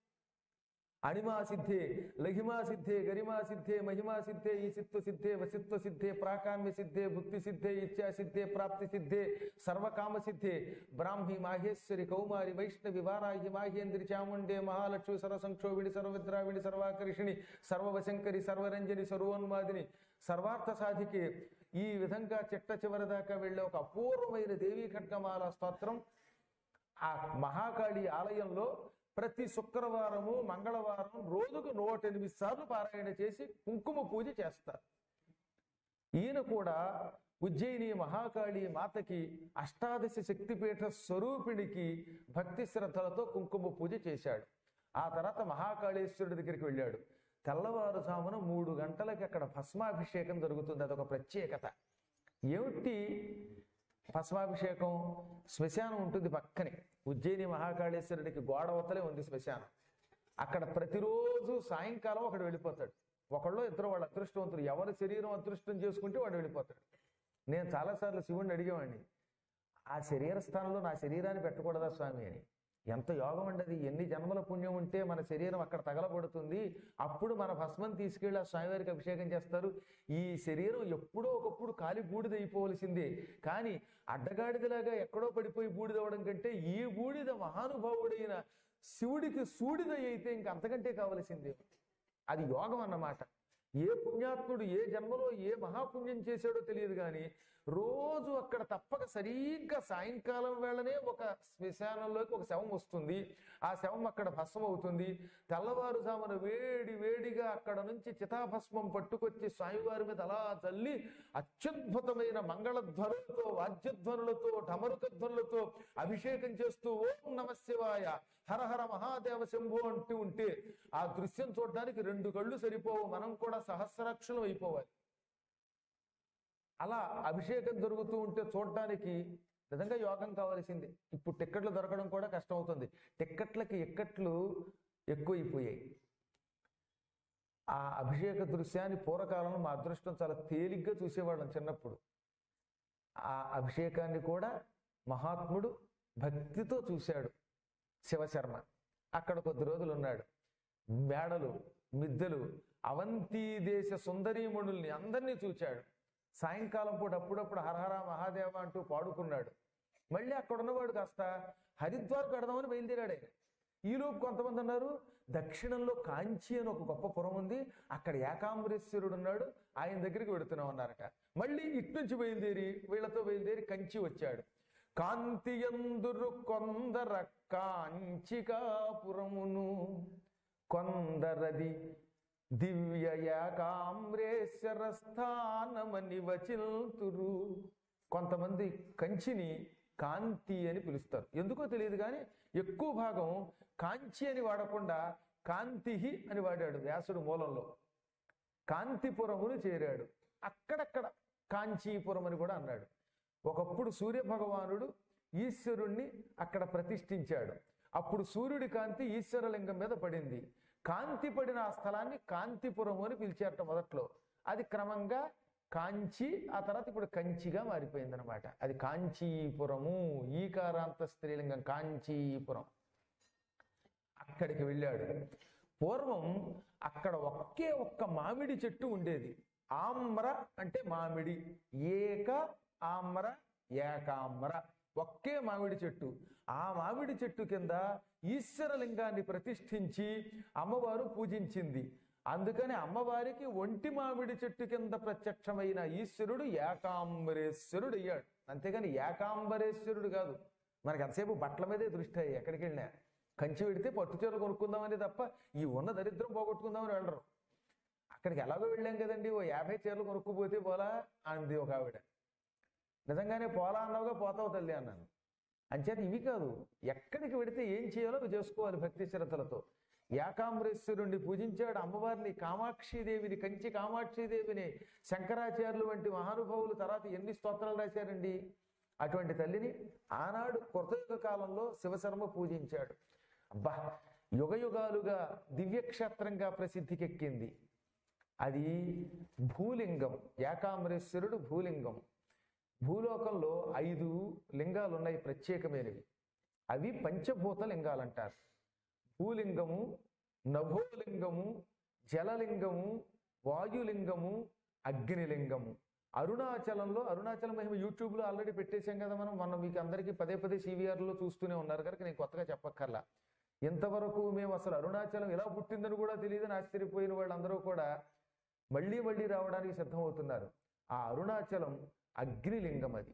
Speaker 1: అణిమా సిద్ధే, లఘిమా సిద్ధే, గరిమా సిద్ధే, మహిమా సిద్ధే, ఈశిత్వ సిద్ధే, వసిత్వ సిద్ధే, ప్రాకామ్య సిద్ధే, భుక్తి సిద్ధే, ఇచ్ఛా సిద్ధే, ప్రాప్తి సిద్ధే, సర్వకామ సిద్ధే, బ్రాహ్మి, మాహేశ్వరి, కౌమారి, వైష్ణవి, వారాహి, మాహేంద్రి, చాముండే, మహాలక్ష్మి, సర్వసంక్షోభిణి, సర్వద్రావిణి, సర్వాకర్షిణి, సర్వవశంకరి, సర్వరంజని, సర్వోన్మాదిని, సర్వార్థ సాధికే. ఈ విధంగా చిట్ట చివరి దాకా వెళ్ళే ఒక అపూర్వమైన దేవీ ఖడ్గమాల స్తోత్రం ఆ మహాకాళి ఆలయంలో ప్రతి శుక్రవారము మంగళవారం రోజుకు నూట ఎనిమిది సార్లు పారాయణ చేసి కుంకుమ పూజ చేస్తారు. ఈయన కూడా ఉజ్జయిని మహాకాళి మాతకి, అష్టాదశ శక్తిపీఠ స్వరూపిణికి భక్తి శ్రద్ధలతో కుంకుమ పూజ చేశాడు. ఆ తర్వాత మహాకాళేశ్వరుడి దగ్గరికి వెళ్ళాడు. తెల్లవారుజామున మూడు గంటలకి అక్కడ భస్మాభిషేకం జరుగుతుంది. అదొక ప్రత్యేకత. ఏమిటి భస్మాభిషేకం? శ్మశానం ఉంటుంది పక్కనే. ఉజ్జయిని మహాకాళేశ్వరుడికి గోడవతలే ఉంది శ్మశానం. అక్కడ ప్రతిరోజు సాయంకాలం ఒకడు వెళ్ళిపోతాడు. ఒకళ్ళు ఇద్దరు వాళ్ళ అదృష్టవంతులు. ఎవరి శరీరం అదృష్టం చేసుకుంటే వాడు వెళ్ళిపోతాడు. నేను చాలాసార్లు శివుడిని అడిగేవాడిని, ఆ శరీర స్థానంలో నా శరీరాన్ని పెట్టకూడదా స్వామి అని. ఎంత యోగం అండి అది. ఎన్ని జన్మల పుణ్యం ఉంటే మన శరీరం అక్కడ తగలబడుతుంది. అప్పుడు మన భస్మం తీసుకెళ్ళి ఆ స్వామివారికి అభిషేకం చేస్తారు. ఈ శరీరం ఎప్పుడో ఒకప్పుడు కాలి బూడిద అయిపోవలసిందే. కానీ అడ్డగాడిదలాగా ఎక్కడో పడిపోయి బూడిదవడం కంటే ఈ బూడిద మహానుభావుడైన శివుడికి సూడిద అయితే ఇంక అంతకంటే కావలసిందే. అది యోగం అన్నమాట. ఏ పుణ్యాత్ముడు ఏ జన్మలో ఏ మహాపుణ్యం చేశాడో తెలియదు, కానీ రోజు అక్కడ తప్పక సరిగ్గా సాయంకాలం వేళనే ఒక శ్మశానంలోకి ఒక శవం వస్తుంది. ఆ శవం అక్కడ భస్మం అవుతుంది. తెల్లవారుజామున వేడి వేడిగా అక్కడ నుంచి చితాభస్మం పట్టుకొచ్చి స్వామివారి మీద అలా చల్లి అత్యద్భుతమైన మంగళధ్వనులతో, వాద్యధ్వనులతో, ఢమరుకధ్వనులతో అభిషేకం చేస్తూ ఓం నమః శివాయ, హరహర మహాదేవ శంభో అంటూ ఉంటే ఆ దృశ్యం చూడడానికి రెండు కళ్ళు సరిపోవు. మనం కూడా సహస్రాక్షరం అయిపోవాలి. అలా అభిషేకం జరుగుతూ ఉంటే చూడటానికి నిజంగా యోగం కావాల్సిందే. ఇప్పుడు టిక్కెట్లు దొరకడం కూడా కష్టం అవుతుంది. టిక్కెట్లకి ఎక్కట్లు ఎక్కువైపోయాయి. ఆ అభిషేక దృశ్యాన్ని పూర్వకాలంలో మా అదృష్టం చాలా తేలిగ్గా చూసేవాళ్ళం చిన్నప్పుడు. ఆ అభిషేకాన్ని కూడా మహాత్ముడు భక్తితో చూశాడు శివశర్మ. అక్కడ కొద్ది రోజులు ఉన్నాడు. మేడలు, మిద్దెలు, అవంతి దేశ సుందరీమణుల్ని అందరినీ చూచాడు. సాయంకాలం పూట అప్పుడప్పుడు హరహర మహాదేవ అంటూ పాడుకున్నాడు. మళ్ళీ అక్కడ ఉన్నవాడు కాస్త హరిద్వార్ కడదామని బయలుదేరాడే. ఈలోపు కొంతమంది అన్నారు, దక్షిణంలో కాంచి అని ఒక గొప్ప పురం ఉంది, అక్కడ ఏకాంబరేశ్వరుడు ఉన్నాడు, ఆయన దగ్గరికి వెడుతున్నాం అన్నారట. మళ్ళీ ఇటు నుంచి బయలుదేరి వీళ్లతో బయలుదేరి కంచి వచ్చాడు. కాంతియందురు కొందర కాంచికాపురమును, కొందరది దివ్య ఏకాంబరేశ్వర స్థానమని వచిల్తురు. కొంతమంది కంచిని కాంతి అని పిలుస్తారు. ఎందుకో తెలియదు కానీ ఎక్కువ భాగం కాంచి అని వాడకుండా కాంతిహి అని వాడాడు వ్యాసుడు మూలంలో. కాంతిపురమును చేరాడు. అక్కడక్కడ కాంచీపురం అని కూడా అన్నాడు. ఒకప్పుడు సూర్య భగవానుడు ఈశ్వరుణ్ణి అక్కడ ప్రతిష్ఠించాడు. అప్పుడు సూర్యుడి కాంతి ఈశ్వరలింగం మీద పడింది. కాంతి పడిన ఆ స్థలాన్ని కాంతిపురము అని పిలిచారట మొదట్లో. అది క్రమంగా కాంచి, ఆ తర్వాత ఇప్పుడు కంచిగా మారిపోయింది అనమాట. అది కాంచీపురము, ఈకారాంత స్త్రీలింగం కాంచీపురం. అక్కడికి వెళ్ళాడు. పూర్వం అక్కడ ఒకే ఒక్క మామిడి చెట్టు ఉండేది. ఆమ్ర అంటే మామిడి, ఏక ఆమ్ర ఏకామ్ర, ఒకే మామిడి చెట్టు. ఆ మామిడి చెట్టు కింద ఈశ్వరలింగాన్ని ప్రతిష్ఠించి అమ్మవారు పూజించింది. అందుకని అమ్మవారికి ఒంటి మామిడి చెట్టు కింద ప్రత్యక్షమైన ఈశ్వరుడు ఏకాంబరేశ్వరుడు అయ్యాడు. అంతేగాని ఏకాంబరేశ్వరుడు కాదు. మనకి ఎంతసేపు బట్టల మీదే దృష్టి అయ్యి ఎక్కడికి వెళ్ళినా కంచి పెడితే పట్టు చీరలు కొనుక్కుందామని తప్ప ఈ ఉన్న దరిద్రం పోగొట్టుకుందామని వెళ్ళరు. అక్కడికి ఎలాగో వెళ్ళాం కదండి, ఓ యాభై చీరలు కొనుక్కుపోతే పోలా అంది ఒక ఆవిడ. నిజంగానే పోలా అన్నావుగా, పోతావు తల్లి అన్నాను. అంచేత ఇవి కాదు, ఎక్కడికి వెడితే ఏం చేయాలో అవి చేసుకోవాలి భక్తి శ్రద్ధలతో. ఏకాంబరేశ్వరుణ్ణి పూజించాడు. అమ్మవారిని, కామాక్షిదేవిని, కంచి కామాక్షిదేవిని, శంకరాచార్యులు వంటి మహానుభావులు తర్వాత ఎన్ని స్తోత్రాలు రాశారండి. అటువంటి తల్లిని ఆనాడు కృతయుగ కాలంలో శివశర్మ పూజించాడు. అబ్బా, యుగ యుగాలుగా దివ్యక్షేత్రంగా ప్రసిద్ధికెక్కింది. అది భూలింగం. ఏకాంబరేశ్వరుడు భూలింగం. భూలోకంలో ఐదు లింగాలు ఉన్నాయి ప్రత్యేకమైనవి. అవి పంచభూత లింగాలు అంటారు. భూలింగము, నభోలింగము, జలలింగము, వాయులింగము, అగ్నిలింగము. అరుణాచలంలో, అరుణాచల మహిమ యూట్యూబ్లో ఆల్రెడీ పెట్టేశాం కదా మనం. మొన్న మీకు అందరికీ పదే పదే సివిఆర్లో చూస్తూనే ఉన్నారు కనుక నేను కొత్తగా చెప్పక్కర్లా. ఇంతవరకు మేము అసలు అరుణాచలం ఎలా పుట్టిందని కూడా తెలియదని ఆశ్చర్యపోయిన వాళ్ళందరూ కూడా మళ్ళీ మళ్ళీ రావడానికి సిద్ధమవుతున్నారు. ఆ అరుణాచలం అగ్నిలింగం. అది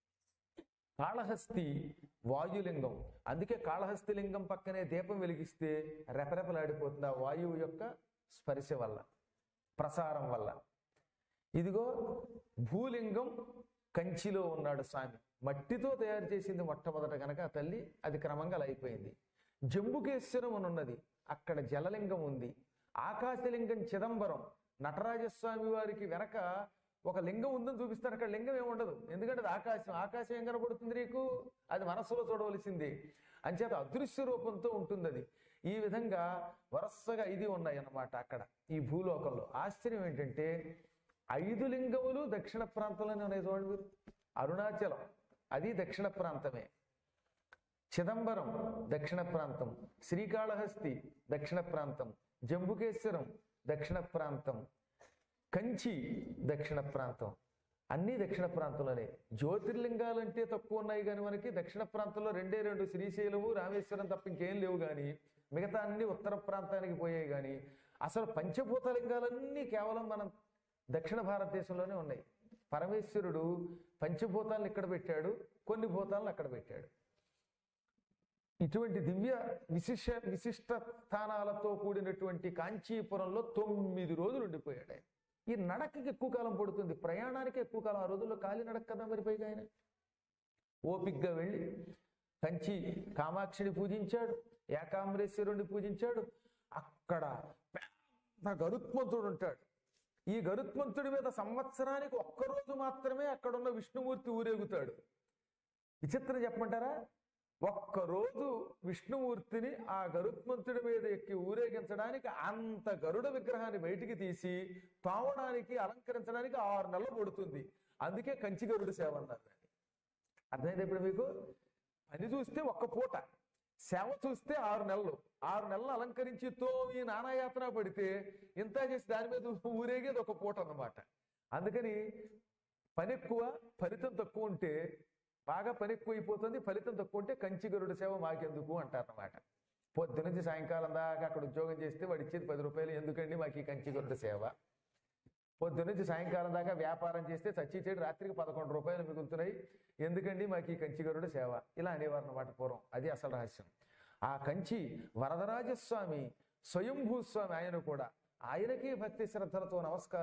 Speaker 1: కాళహస్తి వాయులింగం. అందుకే కాళహస్తి లింగం పక్కనే దీపం వెలిగిస్తే రెపరెపలాడిపోతుంది ఆ వాయువు యొక్క స్పర్శ వల్ల, ప్రసారం వల్ల. ఇదిగో భూలింగం కంచిలో ఉన్నాడు స్వామి. మట్టితో తయారు చేసింది మొట్టమొదట కనుక ఆ తల్లి, అది క్రమంగా అయిపోయింది. జంబుకేశ్వరం అని ఉన్నది, అక్కడ జలలింగం ఉంది. ఆకాశలింగం చిదంబరం. నటరాజస్వామి వారికి వెనక ఒక లింగం ఉందని చూపిస్తారు. అక్కడ లింగం ఏముండదు, ఎందుకంటే అది ఆకాశం. ఆకాశం ఏం కనబడుతుంది నీకు? అది మనస్సులో చూడవలసింది. అంచేత అదృశ్య రూపంతో ఉంటుంది అది. ఈ విధంగా వరుసగా ఐదు ఉన్నాయి అన్నమాట అక్కడ ఈ భూలోకంలో. ఆశ్చర్యం ఏంటంటే ఐదు లింగములు దక్షిణ ప్రాంతంలోనే ఉన్నాయి చూడండి మీరు. అరుణాచలం అది దక్షిణ ప్రాంతమే, చిదంబరం దక్షిణ ప్రాంతం, శ్రీకాళహస్తి దక్షిణ ప్రాంతం, జంబుకేశ్వరం దక్షిణ ప్రాంతం, కంచి దక్షిణ ప్రాంతం. అన్ని దక్షిణ ప్రాంతంలోనే. జ్యోతిర్లింగాలంటే తక్కువ ఉన్నాయి కానీ మనకి దక్షిణ ప్రాంతంలో రెండే రెండు, శ్రీశైలము రామేశ్వరం తప్ప ఇంకేం లేవు. కానీ మిగతా అన్ని ఉత్తర ప్రాంతానికి పోయాయి. కానీ అసలు పంచభూత లింగాలన్నీ కేవలం మనం దక్షిణ భారతదేశంలోనే ఉన్నాయి. పరమేశ్వరుడు పంచభూతాలను ఇక్కడ పెట్టాడు, కొన్ని భూతాలను అక్కడ పెట్టాడు. ఇటువంటి దివ్య విశిష్ట విశిష్ట స్థానాలతో కూడినటువంటి కాంచీపురంలో తొమ్మిది రోజులు ఉండిపోయాడు ఆయన. ఈ నడకకి ఎక్కువ కాలం పడుతుంది, ప్రయాణానికి ఎక్కువ కాలం. ఆ రోజుల్లో కాలి నడక కదా మరి. పైగా ఆయన ఓపిగ్గా వెళ్ళి కంచి కామాక్షిని పూజించాడు, ఏకాంబరేశ్వరుణ్ణి పూజించాడు. అక్కడ పెద్ద గరుత్మంతుడు ఉంటాడు. ఈ గరుత్మంతుడి మీద సంవత్సరానికి ఒక్కరోజు మాత్రమే అక్కడున్న విష్ణుమూర్తి ఊరేగుతాడు. విచిత్రం చెప్పమంటారా? ఒక్కరోజు విష్ణుమూర్తిని ఆ గరుత్మంతుడి మీద ఎక్కి ఊరేగించడానికి అంత గరుడ విగ్రహాన్ని బయటికి తీసి పావడానికి అలంకరించడానికి ఆరు నెలలు పడుతుంది. అందుకే కంచి గరుడు సేవ అన్నారు. అర్థమైంది ఇప్పుడు మీకు? పని చూస్తే ఒక్క పూట, సేవ చూస్తే ఆరు నెలలు. ఆరు నెలలు అలంకరించి తోమి నానాయాతన పడితే ఇంత చేసి దాని మీద ఊరేగేది ఒక పూట అన్నమాట. అందుకని పని ఎక్కువ, ఫలితం తక్కువ ఉంటే, బాగా పని ఎక్కువ అయిపోతుంది, ఫలితం తక్కువ ఉంటే కంచి గరుడు సేవ మాకెందుకు అంటారన్నమాట. పొద్దు నుంచి సాయంకాలం దాకా అక్కడ ఉద్యోగం చేస్తే వాడు ఇచ్చేది పది రూపాయలు, ఎందుకండి మాకు ఈ కంచి గరుడు సేవ? పొద్దు నుంచి సాయంకాలం దాకా వ్యాపారం చేస్తే చచ్చి చెడు రాత్రికి పదకొండు రూపాయలు మిగులుతున్నాయి, ఎందుకండి మాకు ఈ కంచి గరుడు సేవ? ఇలా అనేవారు అన్నమాట పూర్వం. అది అసలు రహస్యం. ఆ కంచి వరదరాజస్వామి స్వయంభూస్వామి, ఆయన కూడా ఆయనకి భక్తి శ్రద్ధలతో నమస్కారం